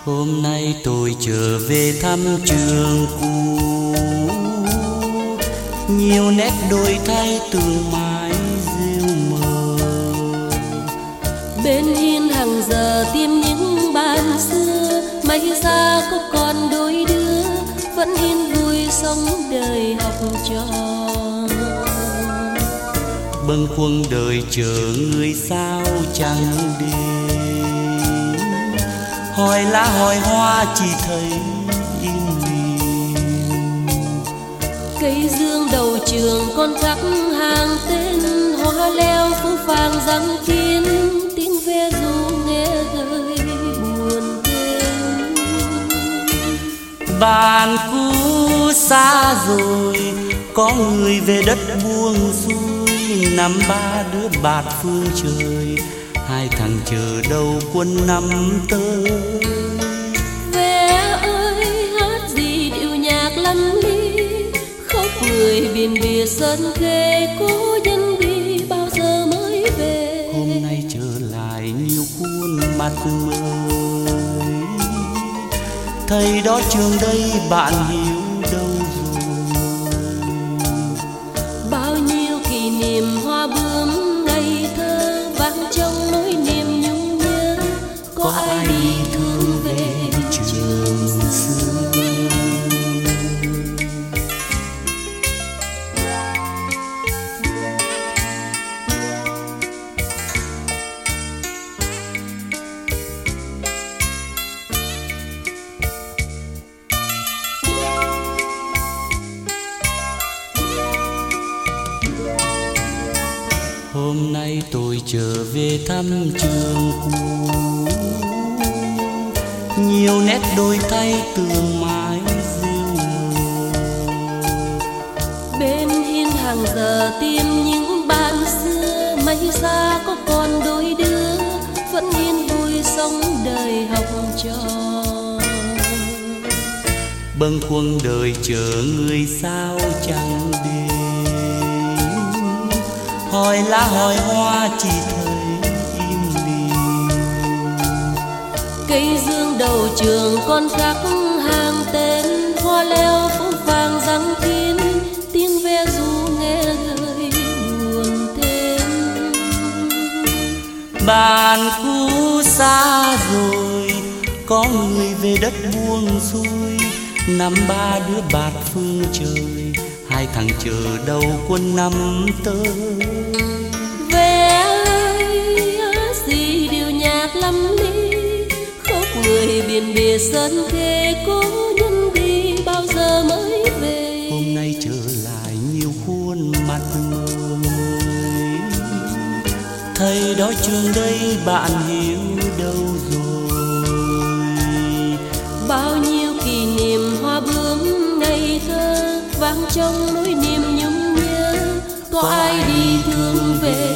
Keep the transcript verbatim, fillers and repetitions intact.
Hôm nay tôi trở về thăm trường cũ, nhiều nét đổi thay tường mái rêu mờ. Bên hiên hàng giờ tìm những bạn xưa, may ra có còn đôi đứa vẫn yên vui sống đời học trò. Bâng khuâng đời chờ người sao chẳng đến, hỏi lá hỏi hoa chỉ thấy im lìm. Cây dương đầu trường con khắc hàng tên, hoa leo phố vàng răng kín, tiếng ve ru nghe hơi buồn thêm. Bạn cũ xa rồi, có người về đất buông xuôi, năm ba đứa bạt phương trời, hai thằng chờ đầu quân năm tới. Ve ơi hát gì điệu nhạc lăn ly, khóc người biển bìa sơn khê, cố nhân đi bao giờ mới về. Hôm nay trở lại nhiều khuôn mặt mới, thầy đó trường đây bạn hiểu đâu rồi. Bao nhiêu kỷ niệm hoa bướm ngây thơ vang trong nỗi niềm nhung nhớ, có, có ai đi thương về trường xưa. Hôm nay tôi trở về thăm trường cũ, nhiều nét đổi thay tường mái rêu mờ. Bên hiên hàng giờ tìm những bạn xưa, may ra có còn đôi đứa vẫn yên vui sống đời học trò. Bâng khuâng đời chờ người sao chẳng đến, hỏi lá hỏi hoa chỉ thấy im lìm. Cây dương đầu trường con khắc hàng tên, hoa leo phố vàng răng kín, tiếng ve ru nghe hơi buồn thêm. Bạn cũ xa rồi, có người về đất buông xuôi, năm ba đứa bạt phương trời, hai thằng chờ đầu quân năm tới. Ve ơi hát gì điệu nhạc lắm ly, khóc người biển bìa sơn khê, cố nhân đi bao giờ mới về. Hôm nay trở lại nhiều khuôn mặt mới, thầy đó trường đây bạn hiểu đâu rồi. Bao nhiêu kỷ niệm hoa bướm ngây thơ vang trong nỗi niềm nhung nhớ, có ai đi thương về